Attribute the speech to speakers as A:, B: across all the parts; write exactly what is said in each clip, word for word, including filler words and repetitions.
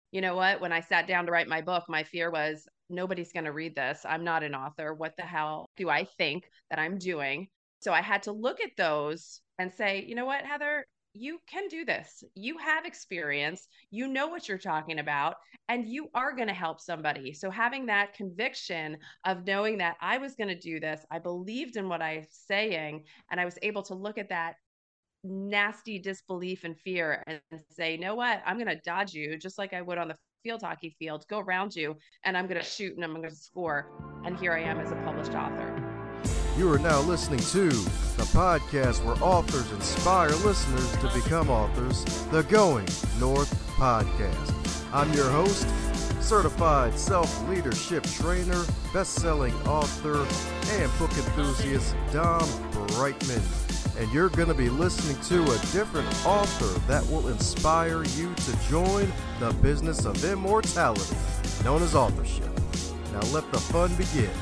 A: you know what? When I sat down to write my book, my fear was nobody's going to read this. I'm not an author. What the hell do I think that I'm doing? So I had to look at those and say, you know what, Heather, you can do this. You have experience. You know what you're talking about, and you are going to help somebody. So having that conviction of knowing that I was going to do this, I believed in what I was saying, and I was able to look at that nasty disbelief and fear and say, you know what, I'm going to dodge you just like I would on the field hockey field, go around you, and I'm going to shoot and I'm going to score. And here I am as a published author.
B: You are now listening to the podcast where authors inspire listeners to become authors, the Going North Podcast. I'm your host, certified self-leadership trainer, best-selling author, and book enthusiast, Dom Brightman. And you're going to be listening to a different author that will inspire you to join the business of immortality, known as authorship. Now let the fun begin.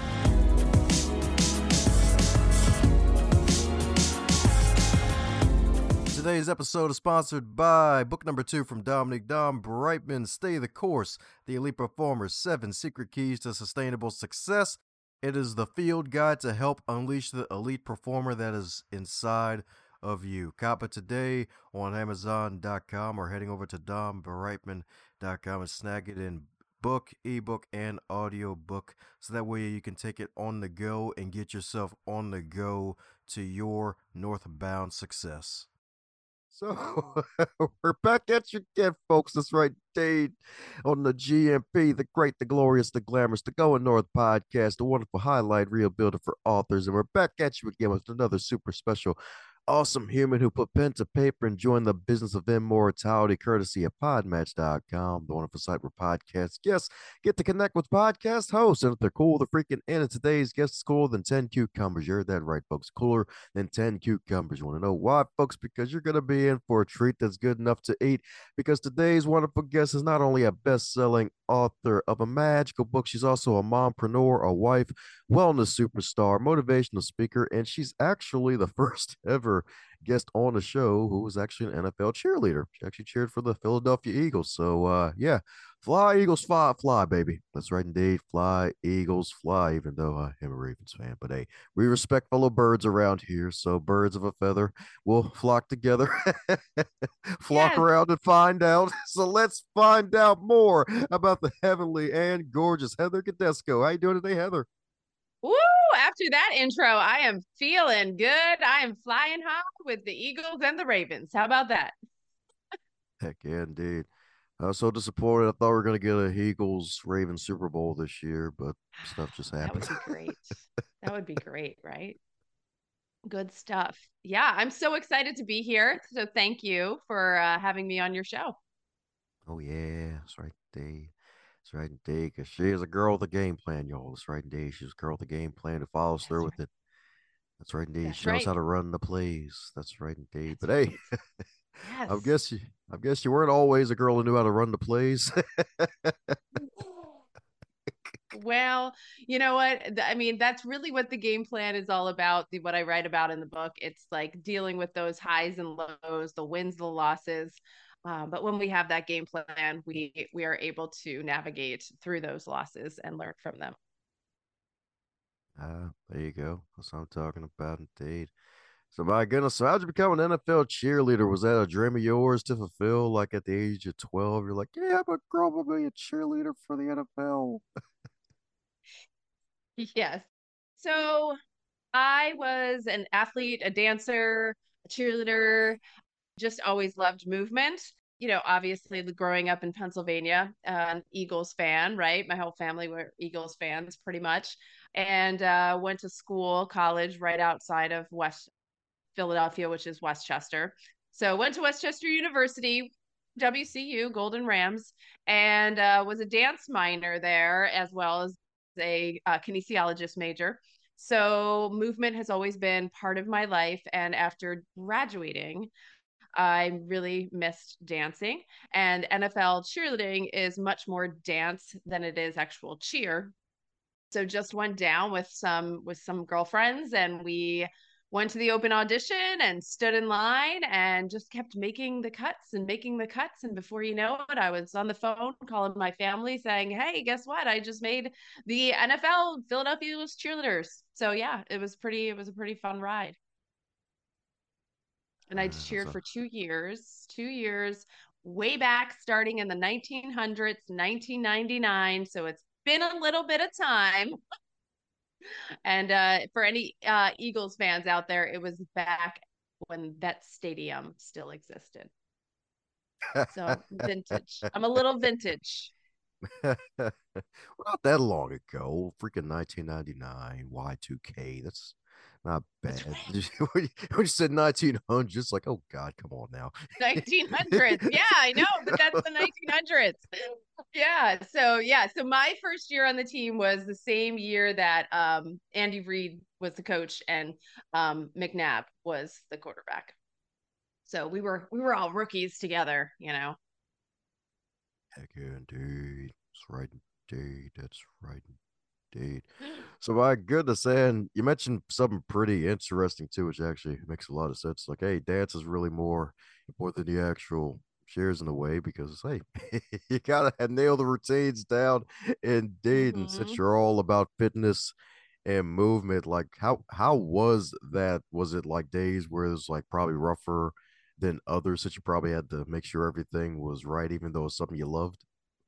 B: Today's episode is sponsored by book number two from Dominic Dom Brightman, Stay the Course, The Elite Performer's Seven Secret Keys to Sustainable Success. It is the field guide to help unleash the elite performer that is inside of you. Cop it today on Amazon dot com or heading over to Dom Brightman dot com and snag it in book, ebook, and audio book, so that way you can take it on the go and get yourself on the go to your northbound success. So, we're back at you again, folks. That's right, Dave, on the G M P, the great, the glorious, the glamorous, the Going North podcast, the wonderful highlight reel builder for authors. And we're back at you again with another super special, awesome human who put pen to paper and joined the business of immortality, courtesy of podmatch dot com, the wonderful site where podcasts guests get to connect with podcast hosts. And if they're cool, they're freaking in. And today's guest is cooler than ten cucumbers. You heard that right, folks. Cooler than ten cucumbers. You want to know why, folks? Because you're going to be in for a treat that's good enough to eat. Because today's wonderful guest is not only a best-selling author of a magical book, she's also a mompreneur, a wife, wellness superstar, motivational speaker, and she's actually the first ever guest on the show who was actually an N F L cheerleader. She actually cheered for the Philadelphia Eagles. So, uh, yeah, fly, Eagles, fly, fly, baby. That's right, indeed. Fly, Eagles, fly, even though I am a Ravens fan. But hey, we respect fellow birds around here. So, birds of a feather will flock together, flock
A: Yes.
B: around and find out. So, let's find out more about the heavenly and gorgeous Heather Gadesco. How you doing today, Heather?
A: Woo! After that intro, I am feeling good. I am flying high with the Eagles and the Ravens. How about that?
B: Heck yeah, indeed. I was so disappointed. I thought we were going to get a Eagles Ravens Super Bowl this year, but stuff just
A: That would
B: happened.
A: be great. That would be great, right? Good stuff. Yeah, I'm so excited to be here. So thank you for uh, having me on your show.
B: Oh, yeah. That's right, indeed. That's right, indeed. Because she is a girl with a game plan, y'all. That's right, indeed. She's a girl with a game plan who follows
A: That's
B: through with
A: right.
B: it. That's right, indeed.
A: That's
B: She knows
A: right.
B: how to run the plays. That's right, indeed.
A: That's
B: But hey,
A: right.
B: I
A: Yes.
B: guess you, I guess you weren't always a girl who knew how to run the plays.
A: Well, you know what? Th- I mean, that's really what the game plan is all about. The, what I write about in the book, it's like dealing with those highs and lows, the wins, the losses. Uh, but when we have that game plan, we we are able to navigate through those losses and learn from them.
B: Ah, there you go. That's what I'm talking about, indeed. So my goodness, so how'd you become an N F L cheerleader? Was that a dream of yours to fulfill? Like at the age of twelve, you're like, yeah, I'm gonna grow up and be a cheerleader for the N F L.
A: Yes. So I was an athlete, a dancer, a cheerleader, just always loved movement. You know, obviously growing up in Pennsylvania, uh, an Eagles fan, right? My whole family were Eagles fans pretty much. And uh, went to school, college right outside of West Philadelphia, which is Westchester. So went to Westchester University, W C U, Golden Rams, and uh, was a dance minor there as well as a uh, kinesiologist major. So movement has always been part of my life. And after graduating, I really missed dancing. And N F L cheerleading is much more dance than it is actual cheer. So just went down with some with some girlfriends and we went to the open audition and stood in line and just kept making the cuts and making the cuts. And before you know it, I was on the phone calling my family saying, hey, guess what? I just made the N F L Philadelphia Eagles cheerleaders. So yeah, it was pretty, it was a pretty fun ride. And I
B: Uh,
A: cheered
B: so,
A: for two years, two years, way back starting in the nineteen hundreds, nineteen ninety-nine. So it's been a little bit of time. And uh, for any uh, Eagles fans out there, it was back when that stadium still existed. So vintage. I'm a little vintage.
B: well, not that long ago. Freaking nineteen ninety-nine, Y two K. That's not
A: That's
B: bad.
A: right.
B: when, you, when you said nineteen hundred, just like, oh God, come on now.
A: nineteen hundreds. Yeah, I know, but that's the nineteen hundreds. Yeah. So yeah. So my first year on the team was the same year that um, Andy Reid was the coach and um, McNabb was the quarterback. So we were we were all rookies together, you know.
B: Heck yeah, indeed. That's right, indeed. That's right, indeed. So my goodness, and you mentioned something pretty interesting too, which actually makes a lot of sense. Like, hey, dance is really more important than the actual shares in a way because hey, you gotta nail the routines down indeed. And since
A: Mm-hmm.
B: you're all about fitness and movement, like how how was that? Was it like days where it was like probably rougher than others that you probably had to make sure everything was right, even though it's something you loved?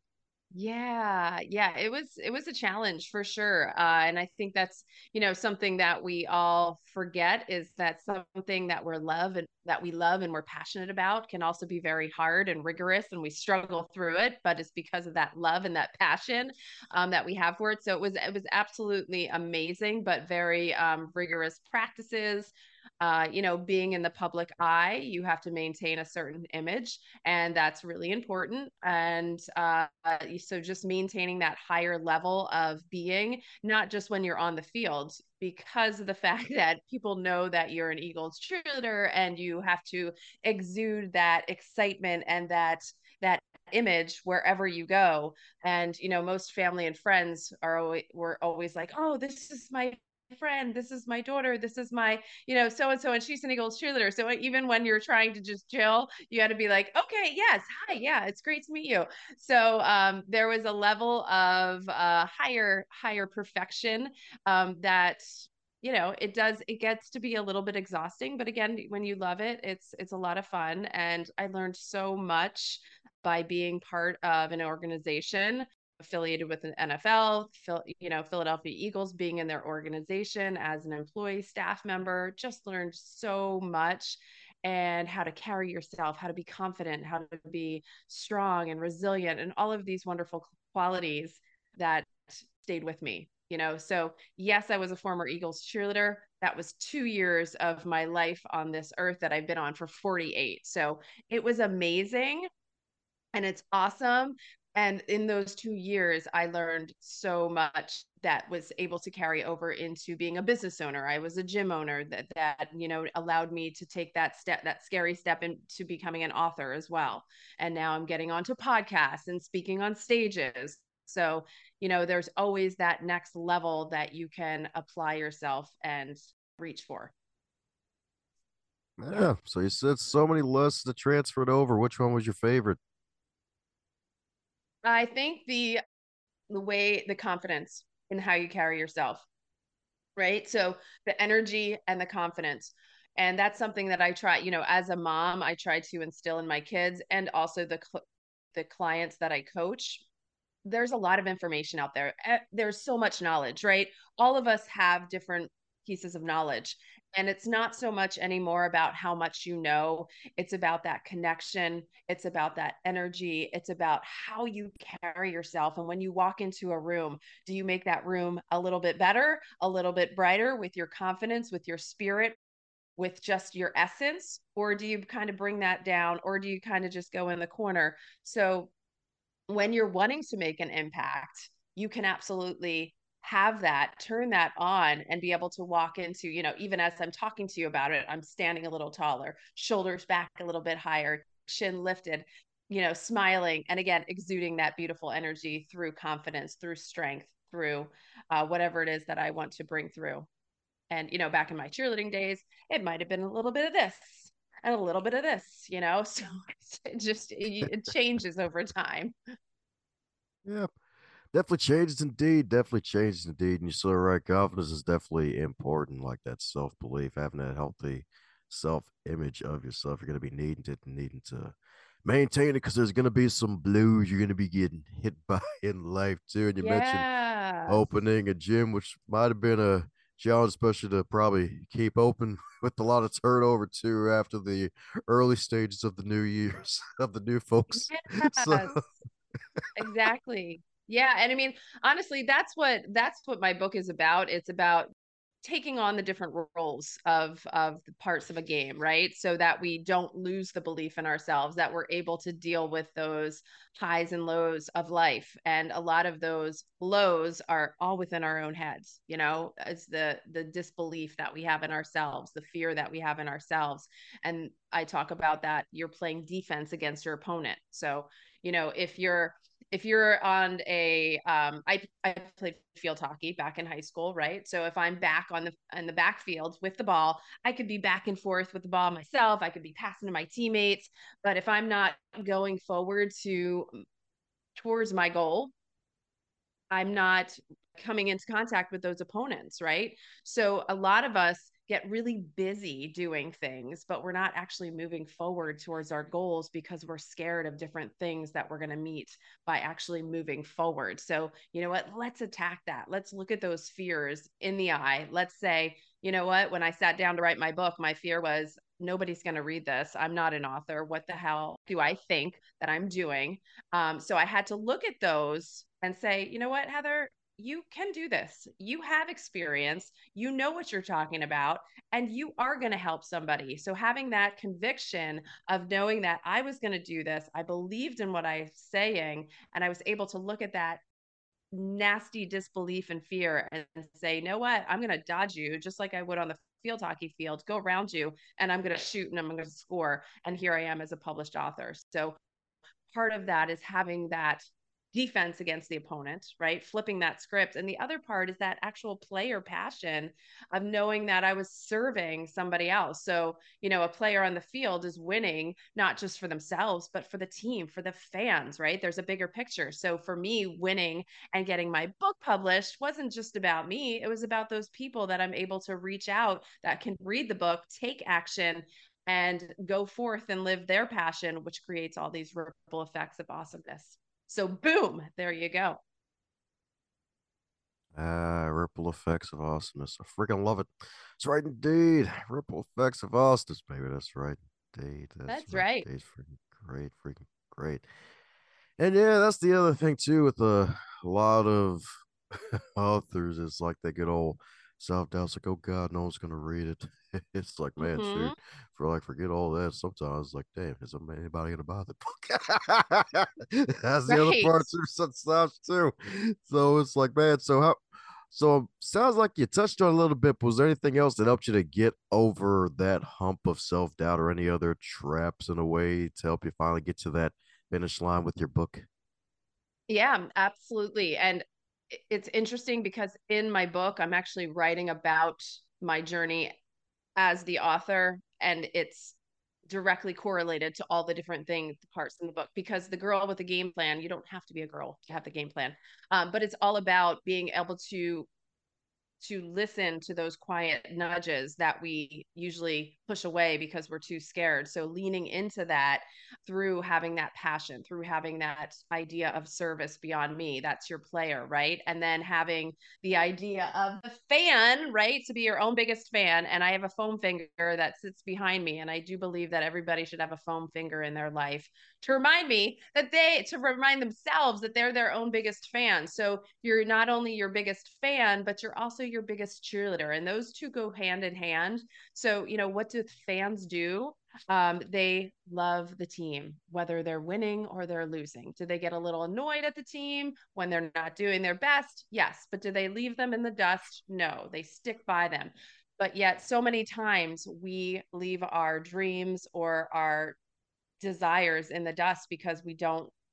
A: Yeah, yeah, it was it was a challenge for sure. Uh, and I think that's, you know, something that we all forget is that something that we're love and that we love and we're passionate about can also be very hard and rigorous and we struggle through it, but it's because of that love and that passion um, that we have for it. So it was it was absolutely amazing, but very um, rigorous practices. Uh, you know, being in the public eye, you have to maintain a certain image and that's really important. And uh, so just maintaining that higher level of being, not just when you're on the field, because of the fact that people know that you're an Eagles cheerleader and you have to exude that excitement and that that image wherever you go. And you know, most family and friends are always were always like, oh, this is my friend, this is my daughter, this is my, you know, so and so, and she's an Eagles cheerleader. So even when you're trying to just chill, you got to be like, okay, yes, hi, yeah, it's great to meet you. So um, there was a level of uh, higher higher perfection um, that, you know, it does it gets to be a little bit exhausting, but again, when you love it, it's it's a lot of fun, and I learned so much by being part of an organization affiliated with an N F L, you know, Philadelphia Eagles, being in their organization as an employee, staff member, just learned so much and how to carry yourself, how to be confident, how to be strong and resilient, and all of these wonderful qualities that stayed with me. You know, so yes, I was a former Eagles cheerleader. That was two years of my life on this earth that I've been on for forty-eight. So it was amazing and it's awesome. And in those two years, I learned so much that was able to carry over into being a business owner. I was a gym owner that that you know allowed me to take that step, that scary step into becoming an author as well. And now I'm getting onto podcasts and speaking on stages. So, you know, there's always that next level that you can apply yourself and reach for. Yeah.
B: Yeah. So you said so many lists that transferred over. Which one was your favorite?
A: I think the the way the confidence in how you carry yourself, right? So the energy and the confidence. And that's something that I try, you know, as a mom, I try to instill in my kids and also the cl- the clients that I coach. There's a lot of information out there. Eh, There's so much knowledge, right? All of us have different pieces of knowledge. And it's not so much anymore about how much you know. It's about that connection. It's about that energy. It's about how you carry yourself. And when you walk into a room, do you make that room a little bit better, a little bit brighter with your confidence, with your spirit, with just your essence? Or do you kind of bring that down? Or do you kind of just go in the corner? So when you're wanting to make an impact, you can absolutely have that, turn that on, and be able to walk into, you know, even as I'm talking to you about it, I'm standing a little taller, shoulders back a little bit higher, chin lifted, you know, smiling. And again, exuding that beautiful energy through confidence, through strength, through uh, whatever it is that I want to bring through. And, you know, back in my cheerleading days, it might have been a little bit of this and a little bit of this, you know, so it just, it, it changes over time.
B: Yeah, definitely changes indeed. Definitely changes indeed. And you're so right. Confidence is definitely important, like that self belief, having that healthy self image of yourself. You're going to be needing to needing to maintain it because there's going to be some blues you're going to be getting hit by in life too. And you mentioned
A: Yes.
B: opening a gym, which might have been a challenge, especially to probably keep open with a lot of turnover too after the early stages of the new years of the new folks. So
A: Yes. Exactly. Yeah, and I mean, honestly, that's what that's what my book is about. It's about taking on the different roles of of the parts of a game, right? So that we don't lose the belief in ourselves, that we're able to deal with those highs and lows of life. And a lot of those lows are all within our own heads, you know, it's the the disbelief that we have in ourselves, the fear that we have in ourselves. And I talk about that you're playing defense against your opponent. So, you know, if you're if you're on a um I I played field hockey back in high school, right? So if I'm back on the in the backfield with the ball, I could be back and forth with the ball myself. I could be passing to my teammates, but if I'm not going forward to towards my goal, I'm not coming into contact with those opponents, right? So a lot of us get really busy doing things, but we're not actually moving forward towards our goals because we're scared of different things that we're going to meet by actually moving forward. So, you know what? Let's attack that. Let's look at those fears in the eye. Let's say, you know what? When I sat down to write my book, my fear was nobody's going to read this. I'm not an author. What the hell do I think that I'm doing? Um, so I had to look at those and say, you know what, Heather, you can do this. You have experience. You know what you're talking about, and you are going to help somebody. So having that conviction of knowing that I was going to do this, I believed in what I was saying, and I was able to look at that nasty disbelief and fear and say, you know what, I'm going to dodge you just like I would on the field hockey field, go around you, and I'm going to shoot and I'm going to score. And here I am as a published author. So part of that is having that defense against the opponent, right? Flipping that script. And the other part is that actual player passion of knowing that I was serving somebody else. So, you know, a player on the field is winning not just for themselves, but for the team, for the fans, right? There's a bigger picture. So for me, winning and getting my book published wasn't just about me. It was about those people that I'm able to reach out that can read the book, take action, and go forth and live their passion, which creates all these ripple effects of awesomeness. So, boom, there you go.
B: Ah, ripple effects of awesomeness. I freaking love it. That's right indeed. Ripple effects of awesomeness, baby. That's right indeed. That's
A: That's
B: right
A: right.
B: indeed. Freaking great, freaking great. And yeah, that's the other thing too with a lot of authors. It's like they get all self doubt. It's like, oh God, no one's gonna read it. It's like, man,
A: Mm-hmm.
B: shoot, for like forget all that. Sometimes, like, damn, is anybody gonna buy the book? That's the other
A: Right.
B: part too. Sometimes too. So it's like, man, so how? So sounds like you touched on a little bit. But was there anything else that helped you to get over that hump of self doubt, or any other traps in a way to help you finally get to that finish line with your book?
A: Yeah, absolutely. And it's interesting because in my book, I'm actually writing about my journey as the author, and it's directly correlated to all the different things, parts in the book. Because the girl with the game plan, you don't have to be a girl to have the game plan, um, but it's all about being able to to listen to those quiet nudges that we usually push away because we're too scared. So leaning into that through having that passion, through having that idea of service beyond me, that's your player, right? And then having the idea of the fan, right? To be your own biggest fan. And I have a foam finger that sits behind me. And I do believe that everybody should have a foam finger in their life to remind me that they, to remind themselves that they're their own biggest fan. So you're not only your biggest fan, but you're also your biggest cheerleader. And those two go hand in hand. So, you know, what do fans do? Um, they love the team, whether they're winning or they're losing. Do they get a little annoyed at the team when they're not doing their best? Yes. But do they leave them in the dust? No, they stick by them. But yet, so many times we leave our dreams or our desires in the dust because we don't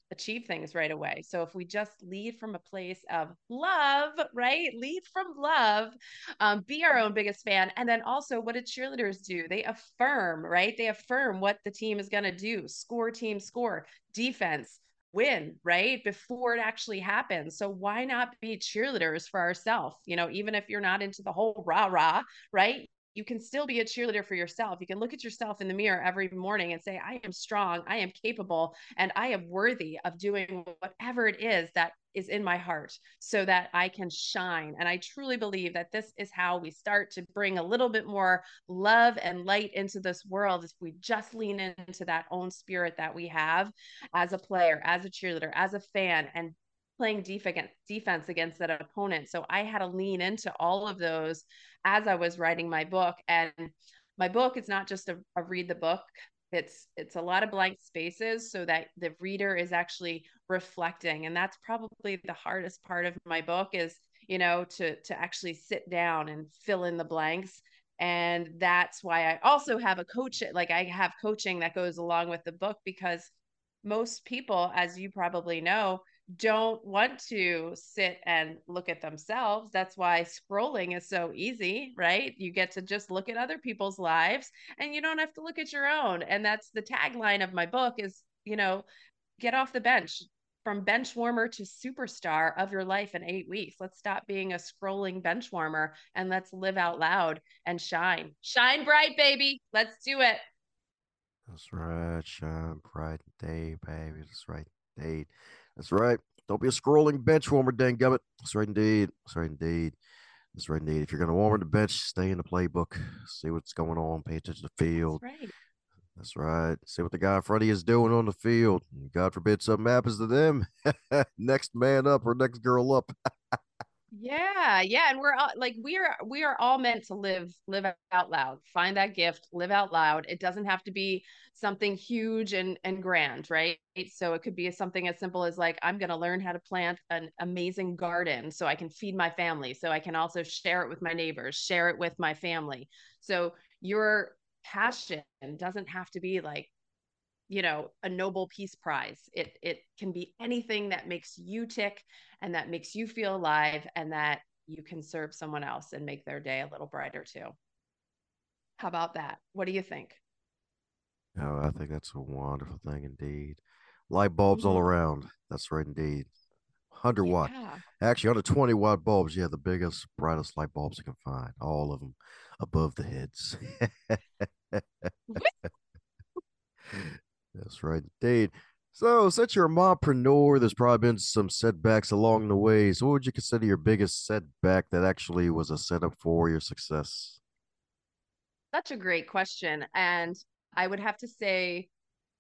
A: achieve things right away. So if we just lead from a place of love, right? Lead from love, um, be our own biggest fan. And then also, what do cheerleaders do? They affirm, right? They affirm what the team is going to do. Score, team, score, defense, win, right? Before it actually happens. So why not be cheerleaders for ourselves? You know, even if you're not into the whole rah rah, right? You can still be a cheerleader for yourself. You can look at yourself in the mirror every morning and say, I am strong, I am capable, and I am worthy of doing whatever it is that is in my heart so that I can shine. And I truly believe that this is how we start to bring a little bit more love and light into this world if we just lean into that own spirit that we have as a player, as a cheerleader, as a fan, and playing defense defense against that opponent. So I had to lean into all of those as I was writing my book. And my book is not just a, a read the book. It's it's a lot of blank spaces so that the reader is actually reflecting. And that's probably the hardest part of my book is, you know, to to actually sit down and fill in the blanks. And that's why I also have a coach, like I have coaching that goes along with the book, because most people, as you probably know, don't want to sit and look at themselves. That's why scrolling is so easy, right? You get to just look at other people's lives and you don't have to look at your own. And that's the tagline of my book is, you know, get off the bench, from bench warmer to superstar of your life in eight weeks. Let's stop being a scrolling bench warmer and let's live out loud and shine. Shine bright, baby. Let's do it.
B: That's right. Shine bright day, baby. That's right. Indeed. That's right. Don't be a scrolling bench warmer, dang gummit. That's right, indeed. That's right, indeed. That's right, indeed. If you're going to warm the bench, stay in the playbook. See what's going on. Pay attention to the
A: That's
B: field.
A: right.
B: That's right. See what the guy in front of you is doing on the field. God forbid something happens to them. Next man up or next girl up.
A: Yeah, yeah, and we're all like we are we are all meant to live live out loud. Find that gift, live out loud. It doesn't have to be something huge and and grand, right? So it could be something as simple as like I'm going to learn how to plant an amazing garden so I can feed my family, so I can also share it with my neighbors, share it with my family. So your passion doesn't have to be like, you know, a Nobel Peace Prize. It it can be anything that makes you tick and that makes you feel alive and that you can serve someone else and make their day a little brighter too. How about that? What do you think?
B: Oh, I think that's a wonderful thing indeed. Light bulbs all
A: Mm-hmm.
B: around. That's right indeed. one hundred watt.
A: Yeah.
B: Actually, under twenty watt bulbs, yeah, the biggest, brightest light bulbs you can find. All of them above the heads. That's right indeed. So, since you're a mompreneur, there's probably been some setbacks along the way. So, what would you consider your biggest setback that actually was a setup for your success?
A: Such a great question. And I would have to say,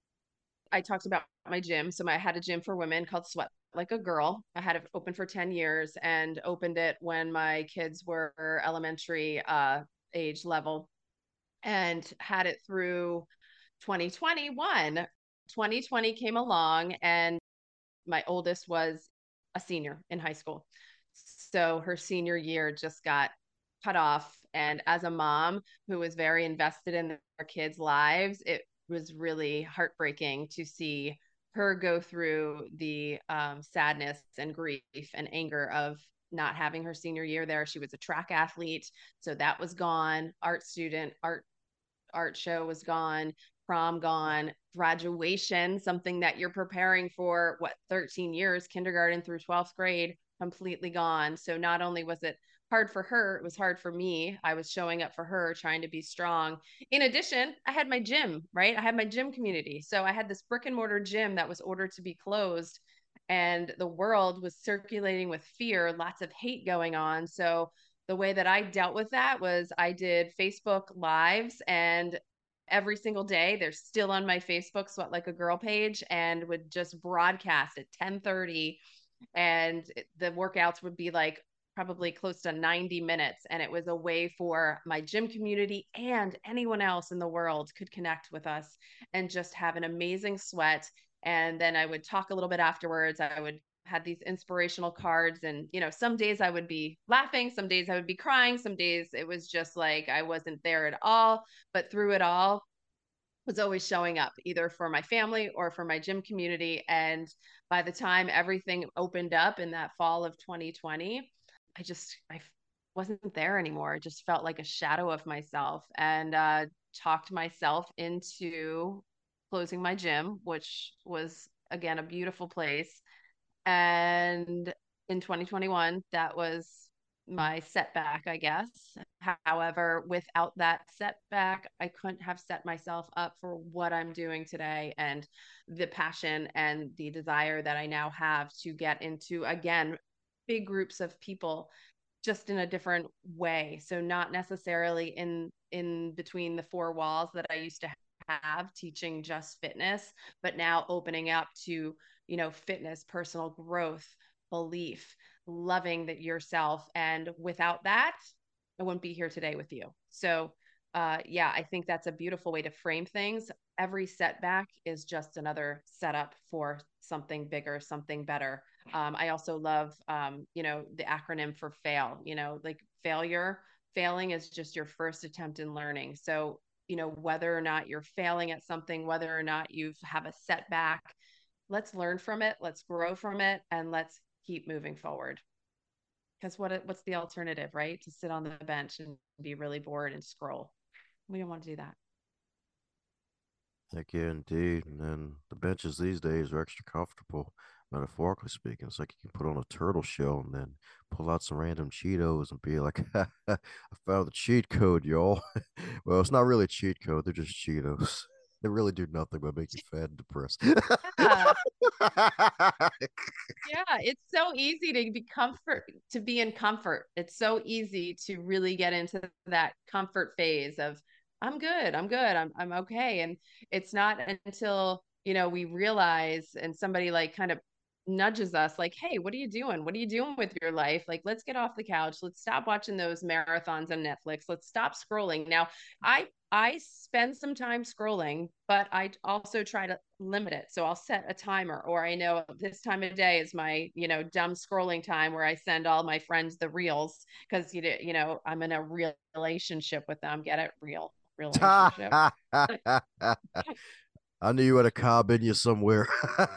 A: I talked about my gym. So my, I had a gym for women called Sweat Like a Girl. I had it open for ten years and opened it when my kids were elementary uh, age level and had it through twenty twenty-one. twenty twenty came along and my oldest was a senior in high school. So her senior year just got cut off. And as a mom who was very invested in their kids' lives, it was really heartbreaking to see her go through the um, sadness and grief and anger of not having her senior year there. She was a track athlete, so that was gone. Art student, art art show was gone, prom gone, graduation, something that you're preparing for, what, thirteen years, kindergarten through twelfth grade, completely gone. So not only was it hard for her, it was hard for me. I was showing up for her, trying to be strong. In addition, I had my gym, right? I had my gym community. So I had this brick and mortar gym that was ordered to be closed. And the world was circulating with fear, lots of hate going on. So the way that I dealt with that was I did Facebook lives, and every single day they're still on my Facebook Sweat Like a Girl page, and would just broadcast at ten thirty, and the workouts would be like probably close to ninety minutes, and it was a way for my gym community and anyone else in the world could connect with us and just have an amazing sweat. And then I would talk a little bit afterwards. I would had these inspirational cards, and you know, some days I would be laughing, some days I would be crying, some days it was just like I wasn't there at all. But through it all, was always showing up either for my family or for my gym community. And by the time everything opened up in that fall of twenty twenty, I just, I wasn't there anymore. I just felt like a shadow of myself, and uh, talked myself into closing my gym, which was, again, a beautiful place. And in twenty twenty-one, that was my setback, I guess. However, without that setback, I couldn't have set myself up for what I'm doing today, and the passion and the desire that I now have to get into, again, big groups of people, just in a different way. So not necessarily in in between the four walls that I used to have teaching just fitness, but now opening up to, you know, fitness, personal growth, belief, loving that yourself. And without that, I wouldn't be here today with you. So uh, yeah, I think that's a beautiful way to frame things. Every setback is just another setup for something bigger, something better. Um, I also love, um, you know, the acronym for FAIL, you know, like failure. Failing is just your first attempt in learning. So, you know, whether or not you're failing at something, whether or not you have a setback, let's learn from it, let's grow from it, and let's keep moving forward. Because what what's the alternative, right? To sit on the bench and be really bored and scroll. We don't want to do that.
B: Heck yeah, indeed. And then the benches these days are extra comfortable, metaphorically speaking. It's like you can put on a turtle shell and then pull out some random Cheetos and be like, I found the cheat code, y'all. Well, it's not really a cheat code, they're just Cheetos. They really do nothing but make you fat and depressed.
A: Yeah. Yeah, it's so easy to be comfort to be in comfort. It's so easy to really get into that comfort phase of I'm good, I'm good, I'm I'm okay. And it's not until, you know, we realize and somebody like kind of nudges us like, "Hey, what are you doing? What are you doing with your life? Like, let's get off the couch. Let's stop watching those marathons on Netflix. Let's stop scrolling." Now, I I spend some time scrolling, but I also try to limit it. So I'll set a timer, or I know this time of day is my, you know, dumb scrolling time where I send all my friends the reels because, you know, you know, I'm in a real relationship with them. Get it? Real relationship.
B: I knew you had a cob in you somewhere.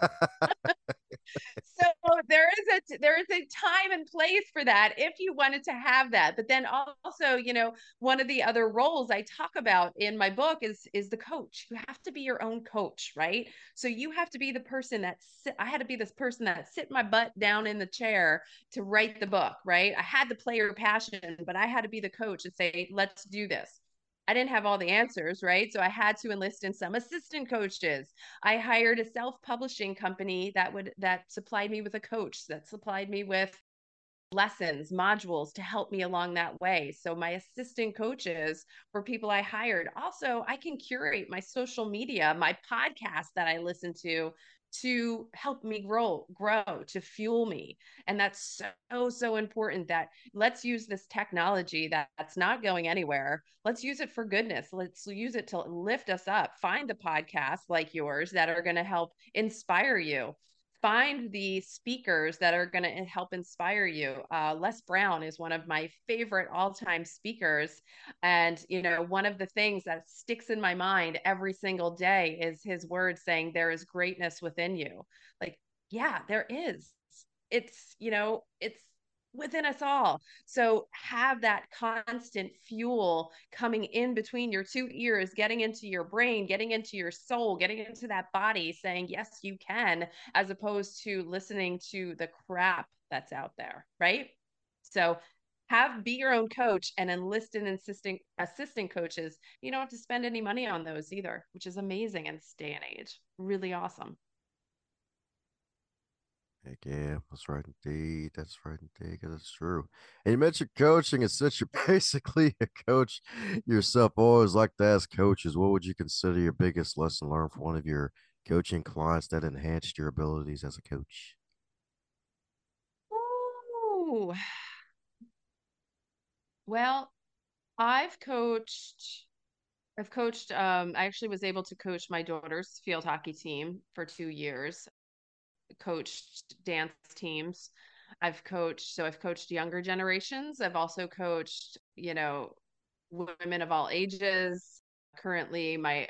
A: So there is a there is a time and place for that if you wanted to have that. But then also, you know, one of the other roles I talk about in my book is is the coach. You have to be your own coach, right? So you have to be the person that sit, I had to be this person that sit my butt down in the chair to write the book, right? I had the player passion, but I had to be the coach and say, let's do this. I didn't have all the answers, right? So I had to enlist in some assistant coaches. I hired a self-publishing company that would that supplied me with a coach, that supplied me with lessons, modules to help me along that way. So my assistant coaches were people I hired. Also, I can curate my social media, my podcast that I listen to to help me grow, grow, to fuel me. And that's so, so important that let's use this technology that, that's not going anywhere. Let's use it for goodness. Let's use it to lift us up. Find the podcasts like yours that are going to help inspire you. Find the speakers that are going to help inspire you. Uh, Les Brown is one of my favorite all-time speakers. And, you know, one of the things that sticks in my mind every single day is his words saying, there is greatness within you. Like, yeah, there is. It's, you know, it's within us all. So have that constant fuel coming in between your two ears, getting into your brain, getting into your soul, getting into that body, saying, yes, you can, as opposed to listening to the crap that's out there. Right. So have be your own coach and enlist an assistant assistant coaches. You don't have to spend any money on those either, which is amazing in this day and age. Really awesome.
B: Heck yeah, that's right indeed. That's right indeed, because it's true. And you mentioned coaching, and since you're basically a coach yourself, I always like to ask coaches, what would you consider your biggest lesson learned from one of your coaching clients that enhanced your abilities as a coach?
A: Ooh. Well, I've coached I've coached um I actually was able to coach my daughter's field hockey team for two years. Coached dance teams. I've coached so I've coached younger generations. I've also coached, you know, women of all ages. Currently my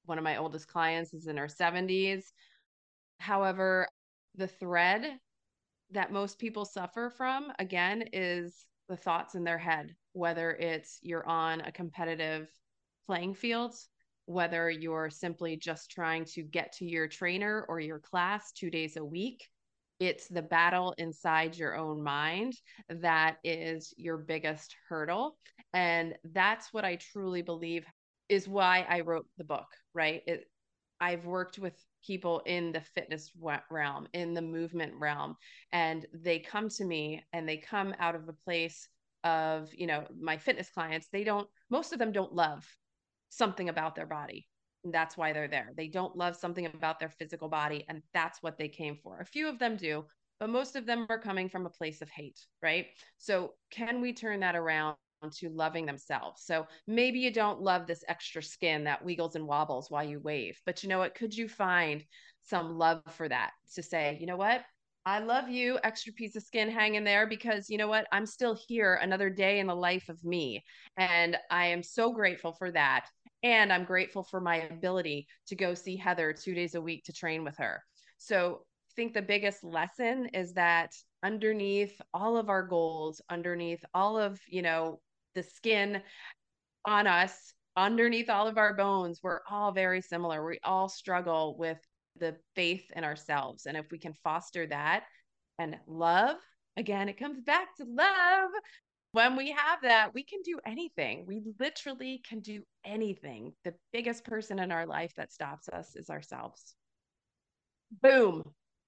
A: One of my oldest clients is in her seventies. However, the thread that most people suffer from, again, is the thoughts in their head, whether it's you're on a competitive playing field, whether you're simply just trying to get to your trainer or your class two days a week. It's the battle inside your own mind that is your biggest hurdle. And that's what I truly believe is why I wrote the book, right? It, I've worked with people in the fitness realm, in the movement realm, and they come to me and they come out of a place of, you know, my fitness clients, they don't, most of them don't love something about their body. And that's why they're there. They don't love something about their physical body, and that's what they came for. A few of them do, but most of them are coming from a place of hate, right? So, can we turn that around to loving themselves? So maybe you don't love this extra skin that wiggles and wobbles while you wave, but you know what? Could you find some love for that to say, you know what? I love you, extra piece of skin hanging there, because you know what? I'm still here another day in the life of me. And I am so grateful for that. And I'm grateful for my ability to go see Heather two days a week to train with her. So I think the biggest lesson is that underneath all of our goals, underneath all of, you know, the skin on us, underneath all of our bones, we're all very similar. We all struggle with the faith in ourselves. And if we can foster that and love, again, it comes back to love. When we have that, we can do anything. We literally can do anything. The biggest person in our life that stops us is ourselves. Boom.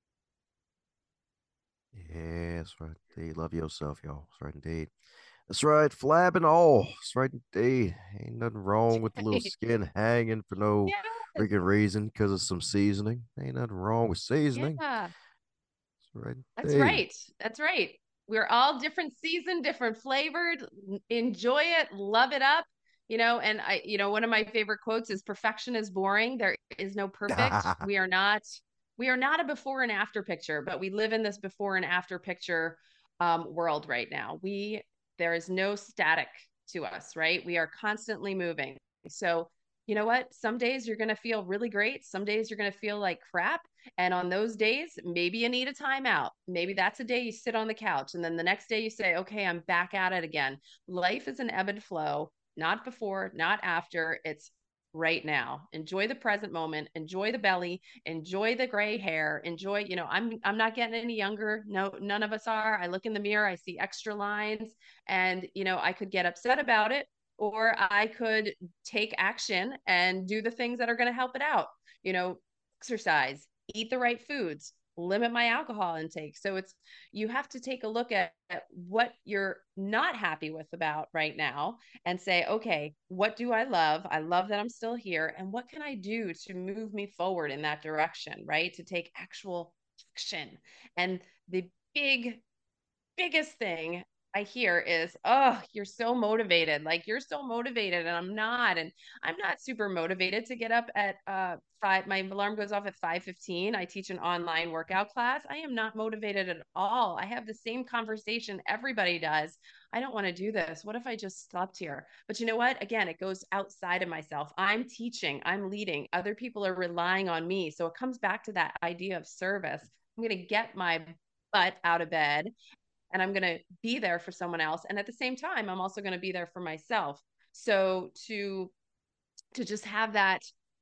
B: Yeah, that's right. Indeed. Love yourself, y'all. That's right, indeed. That's right. Flab and all. That's right, indeed. Ain't nothing wrong with the little skin hanging for no
A: Yes.
B: freaking reason because of some seasoning. Ain't nothing wrong with seasoning.
A: Yeah.
B: That's right,
A: That's
B: indeed.
A: right. That's right. We're all different seasoned, different flavored. Enjoy it, love it up. You know, and I, you know, one of my favorite quotes is perfection is boring. There is no perfect. We are not, we are not a before and after picture, but we live in this before and after picture um, world right now. We, there is no static to us, right? We are constantly moving. So, you know what? Some days you're going to feel really great. Some days you're going to feel like crap. And on those days, maybe you need a timeout. Maybe that's a day you sit on the couch. And then the next day you say, okay, I'm back at it again. Life is an ebb and flow, not before, not after. It's right now. Enjoy the present moment. Enjoy the belly. Enjoy the gray hair. Enjoy, you know, I'm I'm not getting any younger. No, none of us are. I look in the mirror, I see extra lines, and you know, I could get upset about it, or I could take action and do the things that are going to help it out. You know, exercise, eat the right foods, limit my alcohol intake. So it's, you have to take a look at, at what you're not happy with about right now and say, okay, what do I love? I love that I'm still here. And what can I do to move me forward in that direction, right? To take actual action. And the big biggest thing I hear is, oh, you're so motivated. Like you're so motivated, and I'm not. And I'm not super motivated to get up at uh five. My alarm goes off at five fifteen. I teach an online workout class. I am not motivated at all. I have the same conversation everybody does. I don't want to do this. What if I just slept here? But you know what? Again, it goes outside of myself. I'm teaching, I'm leading. Other people are relying on me. So it comes back to that idea of service. I'm going to get my butt out of bed and I'm going to be there for someone else. And at the same time, I'm also going to be there for myself. So to to just have that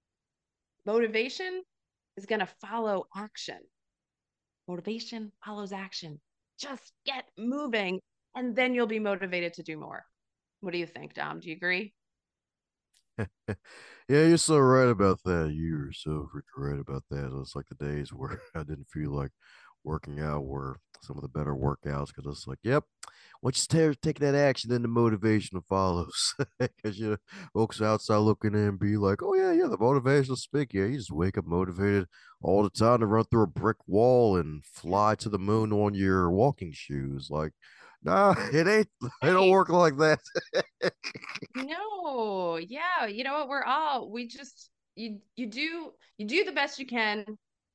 A: motivation is going to follow action. Motivation follows action. Just get moving, and then you'll be motivated to do more. What do you think, Dom? Do you agree?
B: Yeah, you're so right about that. You're so freaking right about that. It's like the days where I didn't feel like working out were some of the better workouts because it's like, yep, once you start taking that action, then the motivation follows. Because you know, folks outside looking in and be like, oh, yeah, yeah, the motivational speak. Yeah, you just wake up motivated all the time to run through a brick wall and
A: Yeah.
B: fly to the moon on your walking shoes. Like, nah, it ain't, it don't
A: Right.
B: work like that.
A: No, yeah, you know what? We're all we just you you do you do the best you can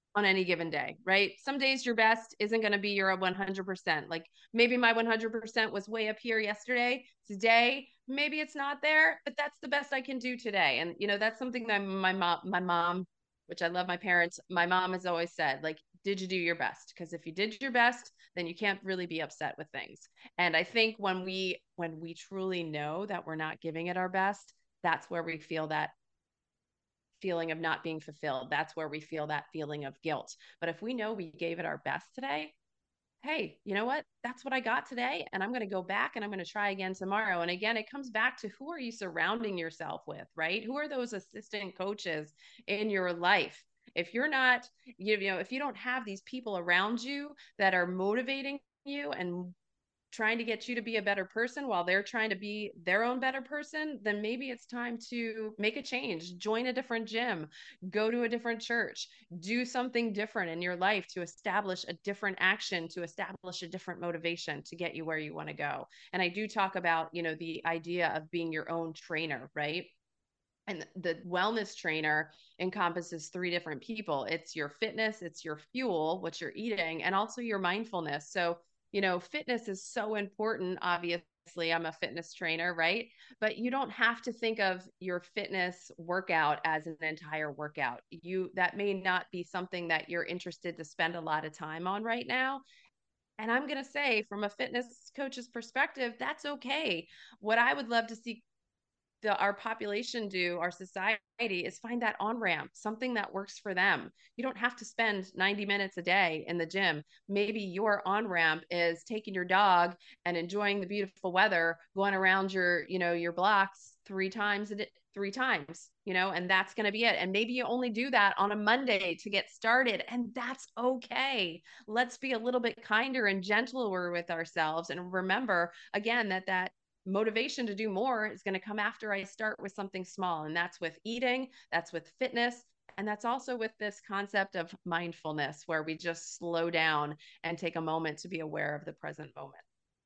A: on any given day, right? Some days your best isn't going to be your one hundred percent. Like maybe my one hundred percent was way up here yesterday. Today, maybe it's not there, but that's the best I can do today. And you know, that's something that my mom, my mom, which I love my parents, my mom has always said, like, did you do your best? Because if you did your best, then you can't really be upset with things. And I think when we when we truly know that we're not giving it our best, that's where we feel that feeling of not being fulfilled. That's where we feel that feeling of guilt. But if we know we gave it our best today, hey, you know what? That's what I got today. And I'm going to go back and I'm going to try again tomorrow. And again, it comes back to who are you surrounding yourself with, right? Who are those assistant coaches in your life? If you're not, you know, if you don't have these people around you that are motivating you and trying to get you to be a better person while they're trying to be their own better person, then maybe it's time to make a change, join a different gym, go to a different church, do something different in your life to establish a different action, to establish a different motivation to get you where you want to go. And I do talk about, you know, the idea of being your own trainer, right? And the wellness trainer encompasses three different people. It's your fitness, it's your fuel, what you're eating, and also your mindfulness. So, you know, fitness is so important. Obviously, I'm a fitness trainer, right? But you don't have to think of your fitness workout as an entire workout. You that may not be something that you're interested to spend a lot of time on right now. And I'm going to say, from a fitness coach's perspective, that's okay. What I would love to see the our population do, our society, is find that on ramp, something that works for them. You don't have to spend ninety minutes a day in the gym. Maybe your on ramp is taking your dog and enjoying the beautiful weather, going around your, you know, your blocks three times a day, three times, you know, and that's going to be it. And maybe you only do that on a Monday to get started, and that's okay. Let's be a little bit kinder and gentler with ourselves. And remember, again, that that motivation to do more is going to come after I start with something small. And that's with eating, that's with fitness, and that's also with this concept of mindfulness, where we just slow down and take a moment to be aware of the present moment.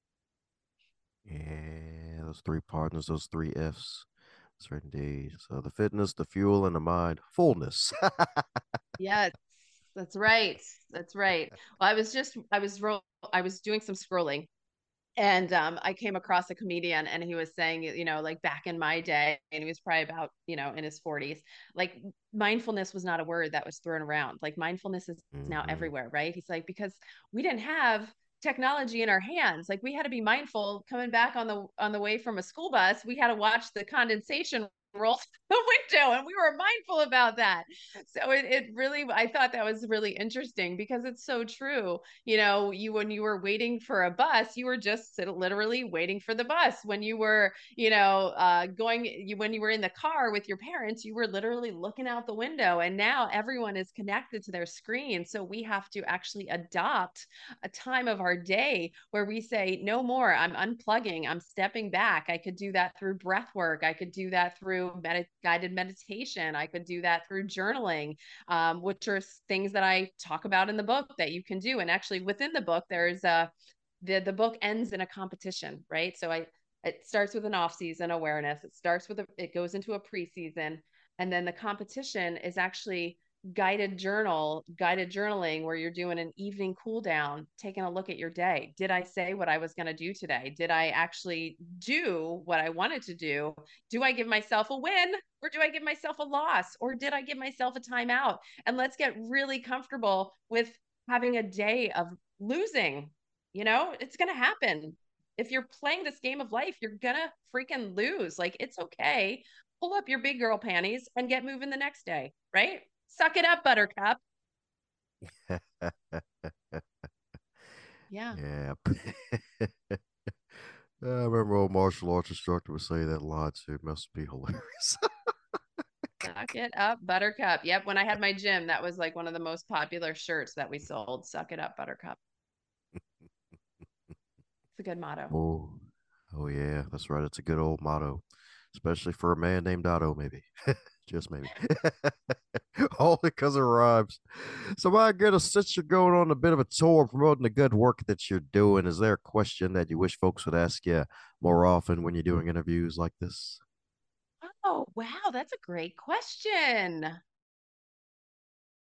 B: Yeah, those three partners, those three F's. That's right indeed. So the fitness, the fuel, and the mind, fullness.
A: Yes, that's right. That's right. Well, I was just, I was, ro- I was doing some scrolling, and um, I came across a comedian, and he was saying, you know, like back in my day, and he was probably about, you know, in his forties, like mindfulness was not a word that was thrown around. Like mindfulness is now
B: Mm-hmm.
A: everywhere, right? He's like, because we didn't have technology in our hands. Like we had to be mindful coming back on the on the way from a school bus. We had to watch the condensation roll through the window, and we were mindful about that. So it, it really, I thought that was really interesting because it's so true. You know, you when you were waiting for a bus, you were just literally waiting for the bus. When you were, you know, uh, going, you, when you were in the car with your parents, you were literally looking out the window. And now everyone is connected to their screen. So we have to actually adopt a time of our day where we say, no more, I'm unplugging, I'm stepping back. I could do that through breath work. I could do that through med- guided meditation. I could do that through journaling, um, which are things that I talk about in the book that you can do. And actually, within the book, there's a the the book ends in a competition, right? So I it starts with an off season awareness. It starts with a, it goes into a preseason, and then the competition is actually guided journal, guided journaling, where you're doing an evening cool down, taking a look at your day. Did I say what I was going to do today? Did I actually do what I wanted to do? Do I give myself a win, or do I give myself a loss? Or did I give myself a timeout? And let's get really comfortable with having a day of losing. You know, it's going to happen. If you're playing this game of life, you're going to freaking lose. Like, it's okay. Pull up your big girl panties and get moving the next day, right? Suck it up, Buttercup. Yeah.
B: Yeah. I remember old martial arts instructor would say that line too. It must be hilarious.
A: Suck it up, Buttercup. Yep. When I had my gym, that was like one of the most popular shirts that we sold. Suck it up, Buttercup. It's a good motto.
B: Oh, oh yeah, that's right. It's a good old motto, especially for a man named Otto, maybe. Just maybe. Only because it rhymes. So, my goodness, since you're going on a bit of a tour promoting the good work that you're doing, is there a question that you wish folks would ask you more often when you're doing interviews like this?
A: Oh, wow. That's a great question.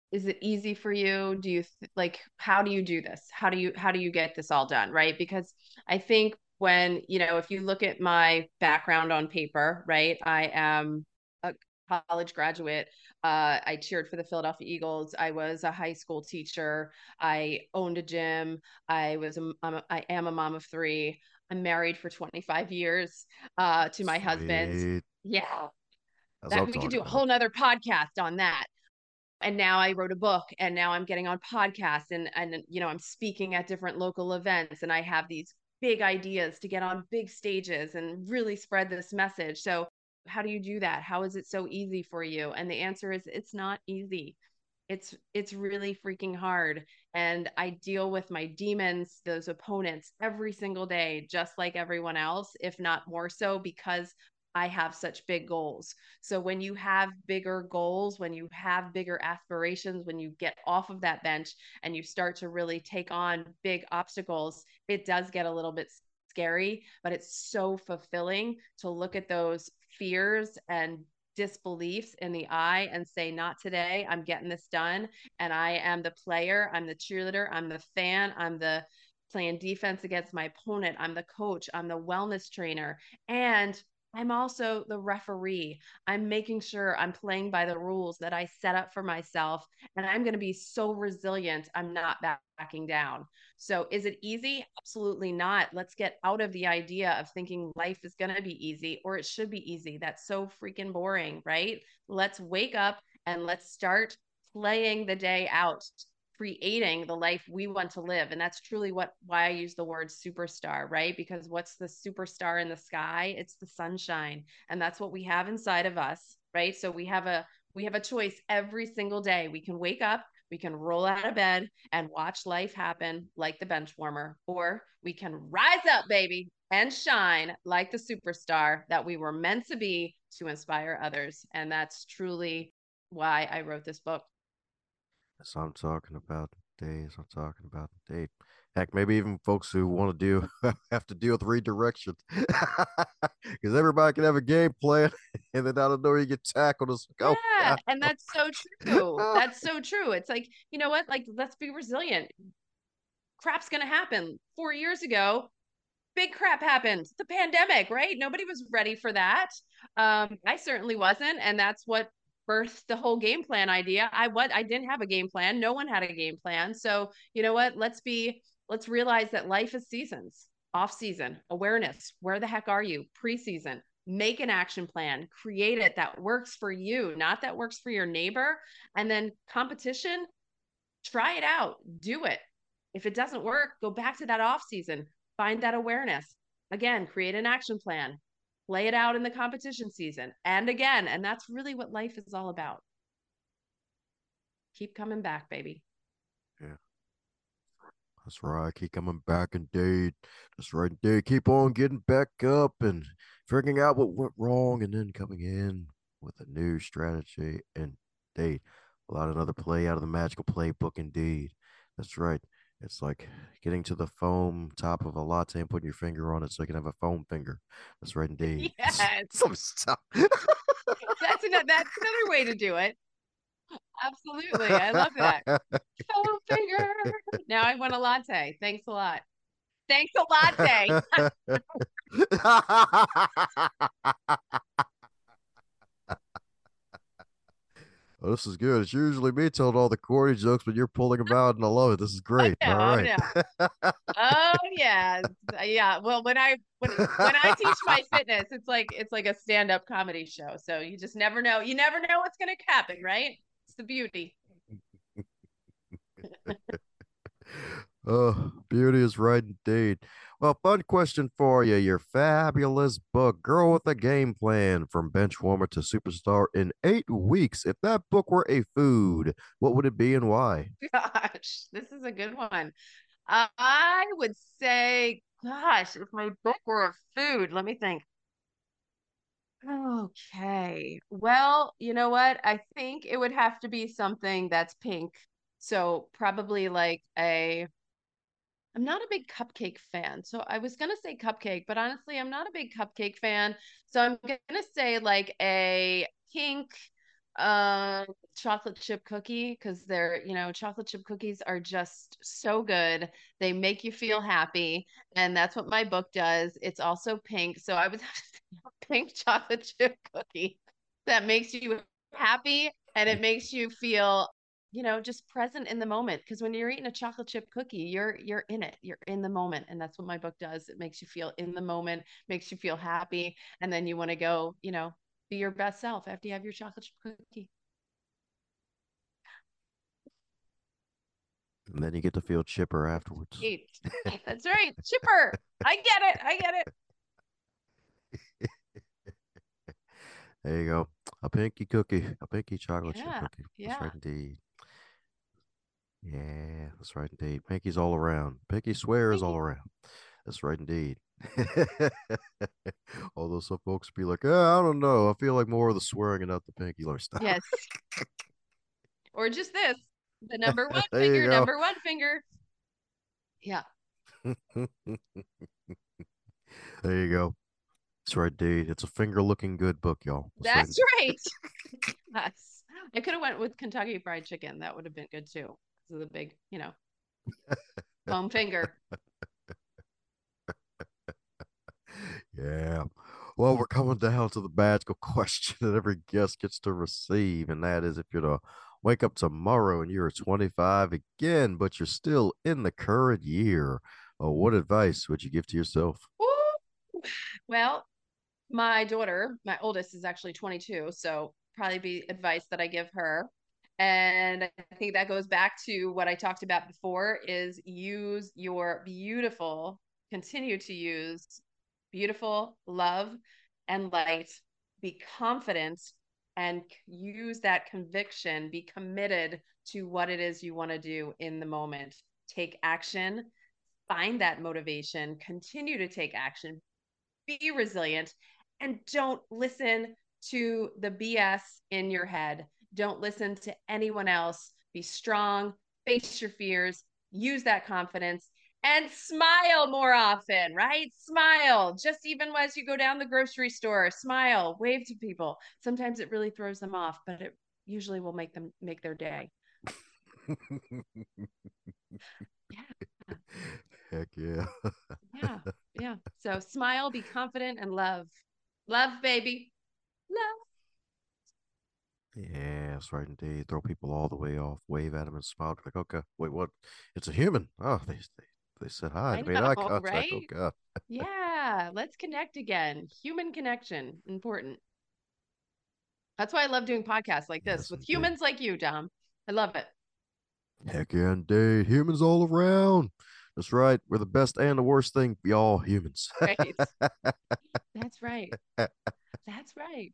A: Is it easy for you? Do you th- like, how do you do this? How do you how do you get this all done, right? Because I think when, you know, if you look at my background on paper, right? I am a college graduate. Uh, I cheered for the Philadelphia Eagles. I was a high school teacher. I owned a gym. I was a, I'm a I am a mom of three. I'm married for twenty-five years uh, to my husband.
B: Sweet.
A: Yeah,
B: That's what
A: that
B: I'm
A: we could
B: talking
A: do a
B: about.
A: whole nother podcast on that. And now I wrote a book, and now I'm getting on podcasts, and and you know, I'm speaking at different local events, and I have these big ideas to get on big stages and really spread this message. So how do you do that? How is it so easy for you? And the answer is it's not easy. It's it's really freaking hard. And I deal with my demons, those opponents, every single day, just like everyone else, if not more so, because I have such big goals. So when you have bigger goals, when you have bigger aspirations, when you get off of that bench and you start to really take on big obstacles, it does get a little bit scary, but it's so fulfilling to look at those fears and disbeliefs in the eye and say, not today, I'm getting this done. And I am the player, I'm the cheerleader, I'm the fan, I'm the playing defense against my opponent, I'm the coach, I'm the wellness trainer, and I'm also the referee. I'm making sure I'm playing by the rules that I set up for myself. And I'm going to be so resilient, I'm not backing down. So, is it easy? Absolutely not. Let's get out of the idea of thinking life is going to be easy or it should be easy. That's so freaking boring, right? Let's wake up and let's start playing the day out, creating the life we want to live. And that's truly what why I use the word superstar, right? Because what's the superstar in the sky? It's the sunshine. And that's what we have inside of us, right? So we have a we have a choice every single day. We can wake up, we can roll out of bed and watch life happen like the bench warmer, or we can rise up, baby, and shine like the superstar that we were meant to be to inspire others. And that's truly why I wrote this book.
B: That's what I'm talking about. Days I'm talking about. Date. Heck, maybe even folks who want to do have to deal with redirection, because everybody can have a game plan, and then out of nowhere you get tackled. It's like, oh
A: Yeah,
B: god.
A: and that's so true. That's so true. It's like, you know what? Like, let's be resilient. Crap's going to happen. Four years ago, big crap happened. The pandemic, right? Nobody was ready for that. Um, I certainly wasn't, and that's what birthed the whole game plan idea. I what I didn't have a game plan. No one had a game plan. So, you know what? Let's be let's realize that life is seasons. Off season, awareness. Where the heck are you? Preseason. Make an action plan. Create it that works for you, not that works for your neighbor. And then competition, try it out. Do it. If it doesn't work, go back to that off season. Find that awareness. Again, create an action plan. Play it out in the competition season and again. And that's really what life is all about. Keep coming back, baby.
B: Yeah, that's right. Keep coming back indeed. That's right indeed. Keep on getting back up and figuring out what went wrong and then coming in with a new strategy. Indeed. A lot of another play out of the magical playbook indeed. That's right. It's like getting to the foam top of a latte and putting your finger on it so you can have a foam finger. That's right indeed.
A: Yes,
B: Some stuff.
A: that's another that's another way to do it. Absolutely, I love that. Foam finger. Now I want a latte. Thanks a lot. Thanks a latte.
B: Well, this is good. It's usually me telling all the corny jokes, but you're pulling them out, and I love it. This is
A: Oh
B: great.
A: no,
B: All
A: oh
B: right.
A: no. Oh yeah, yeah. Well, when I when when I teach my fitness, it's like it's like a stand-up comedy show. So you just never know. You never know what's going to happen, right? It's the beauty.
B: Oh, beauty is right indeed. Well, fun question for you. Your fabulous book, Girl with a Game Plan From Benchwarmer to Superstar in Eight Weeks. If that book were a food, what would it be and why?
A: Gosh, this is a good one. Uh, I would say, gosh, if my book were a food, let me think. Okay. Well, you know what? I think it would have to be something that's pink. So probably like a I'm not a big cupcake fan. So I was going to say cupcake, but honestly, I'm not a big cupcake fan. So I'm going to say like a pink Um, chocolate chip cookie, because they're, you know, chocolate chip cookies are just so good. They make you feel happy, and that's what my book does. It's also pink, so I would have to say a pink chocolate chip cookie that makes you happy and it makes you feel, you know, just present in the moment. Because when you're eating a chocolate chip cookie, you're you're in it, you're in the moment, and that's what my book does. It makes you feel in the moment, makes you feel happy, and then you want to go, you know, be your best self after you have your chocolate chip cookie.
B: And then you get to feel chipper afterwards.
A: Eight. That's right. Chipper. I get it. I get it.
B: There you go. A pinky cookie. A pinky chocolate chip
A: Yeah.
B: cookie. That's
A: Yeah.
B: right indeed. Yeah, that's right indeed. Pinky's all around. Pinky swears all
A: Pinky.
B: around. That's right indeed. Although some folks be like, oh, I don't know. I feel like more of the swearing and not the pinky lifestyle.
A: Yes. Or just this. The number one
B: There you
A: finger,
B: go.
A: number one finger. Yeah.
B: There you go. That's right, indeed. It's a finger looking good book, y'all.
A: That's right. Yes. I could have went with Kentucky Fried Chicken. That would have been good too. This is a big, you know, foam finger.
B: Yeah. Well, we're coming down to the magical question that every guest gets to receive, and that is if you're to wake up tomorrow and you're twenty-five again, but you're still in the current year, uh, what advice would you give to yourself?
A: Woo! Well, my daughter, my oldest, is actually twenty-two, so probably be advice that I give her. And I think that goes back to what I talked about before is use your beautiful, continue to use beautiful love and light. Be confident and use that conviction. Be committed to what it is you want to do in the moment. Take action, find that motivation, continue to take action, be resilient, and don't listen to the B S in your head. Don't listen to anyone else. Be strong, face your fears, use that confidence, and smile more often, right? Smile. Just even as you go down the grocery store, smile, wave to people. Sometimes it really throws them off, but it usually will make them make their day. Yeah.
B: Heck yeah.
A: Yeah. Yeah. So smile, be confident, and love. Love, baby. Love.
B: Yeah, that's right indeed. Throw people all the way off, wave at them and smile. Like, okay, wait, what? It's a human. Oh, they they, they said hi.
A: I
B: They made
A: know,
B: eye contact. Oh
A: right?
B: God.
A: Yeah. Let's connect again. Human connection. Important. That's why I love doing podcasts like this
B: Yes,
A: with
B: indeed.
A: humans like you, Dom. I love it.
B: Heck yeah, indeed. Humans all around. That's right. We're the best and the worst thing, y'all humans.
A: Right. That's right. That's right.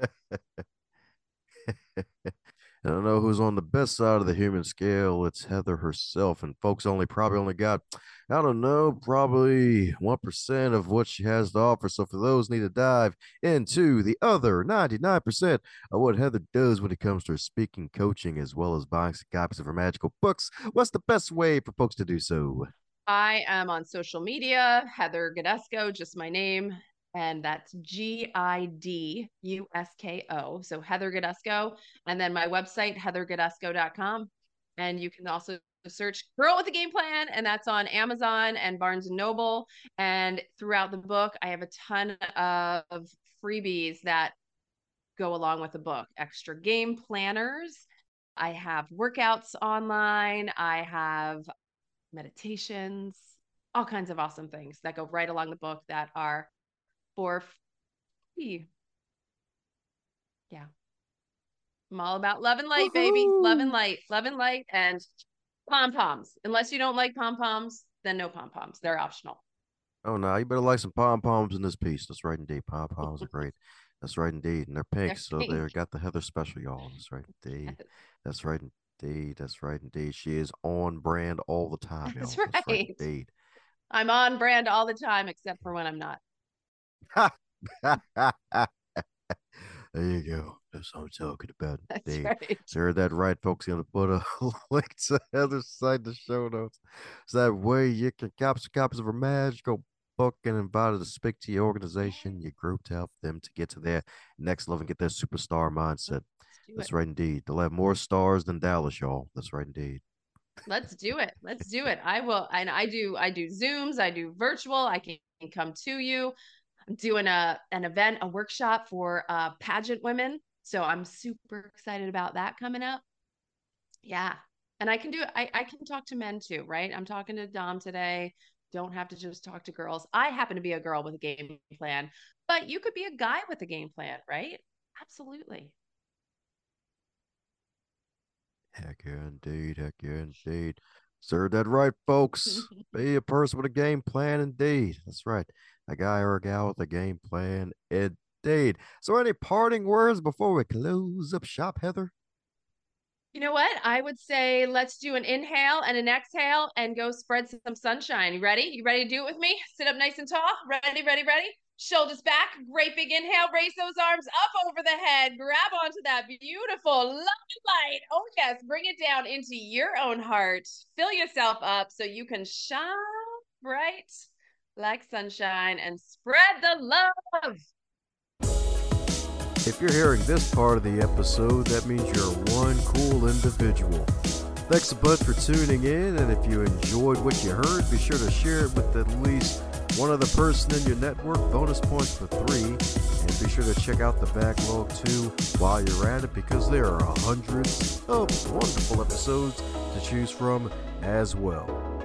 B: I don't know who's on the best side of the human scale. It's Heather herself, and folks only probably only got, I don't know, probably one percent of what she has to offer. So for those need to dive into the other ninety-nine percent of what Heather does when it comes to her speaking, coaching, as well as buying some copies of her magical books, what's the best way for folks to do so?
A: I am on social media, Heather Gadusco, just my name. And that's G I D U S K O. So Heather Gadusco. And then my website, heather gadusco dot com. And you can also search Girl with a Game Plan, and that's on Amazon and Barnes and Noble. And throughout the book, I have a ton of freebies that go along with the book, extra game planners. I have workouts online. I have meditations, all kinds of awesome things that go right along the book that are for free. Yeah. I'm all about love and light, baby. Love and
B: Woohoo!
A: light, love and light, and pom poms. Unless you don't like pom poms, then no pom poms. They're optional.
B: Oh no, you better like some pom poms in this piece. That's right indeed. Pom poms are great. That's right indeed. And they're pink,
A: They're
B: so they
A: pink.
B: got the Heather special, y'all. That's right indeed.
A: Yes.
B: That's right indeed. That's right indeed. She is on brand all the time,
A: That's
B: y'all. That's right
A: right.
B: indeed.
A: I'm on brand all the time, except for when I'm not.
B: There you go. That's what I'm talking about.
A: That's
B: Indeed.
A: right.
B: So heard that right, folks. Gonna put a link to Heather's site in the show notes. So that way you can copy some copies of her magical book and invited to speak to your organization, your group to help them to get to their next level and get their superstar mindset.
A: Let's do it.
B: That's right, indeed. They'll have more stars than Dallas, y'all. That's right, indeed.
A: Let's do it. Let's do it. I will. And I do, I do Zooms, I do virtual. I can come to you. I'm doing a an event, a workshop for uh pageant women. So I'm super excited about that coming up. Yeah. And I can do it. I, I can talk to men too, right? I'm talking to Dom today. Don't have to just talk to girls. I happen to be a girl with a game plan, but you could be a guy with a game plan, right? Absolutely.
B: Heck yeah, indeed. Heck yeah, indeed. Sir, that right, folks. Be a person with a game plan, indeed. That's right. A guy or a gal with a game plan, indeed. So, any parting words before we close up shop, Heather?
A: You know what? I would say let's do an inhale and an exhale and go spread some sunshine. You ready? You ready to do it with me? Sit up nice and tall. Ready, ready, ready. Shoulders back. Great big inhale. Raise those arms up over the head. Grab onto that beautiful lovely light. Oh, yes. Bring it down into your own heart. Fill yourself up so you can shine bright like sunshine and spread the love.
B: If you're hearing this part of the episode, that means you're one cool individual. Thanks a bunch for tuning in, and if you enjoyed what you heard, be sure to share it with at least one other person in your network. Bonus points for three. And be sure to check out the backlog too while you're at it, because there are hundreds of wonderful episodes to choose from as well.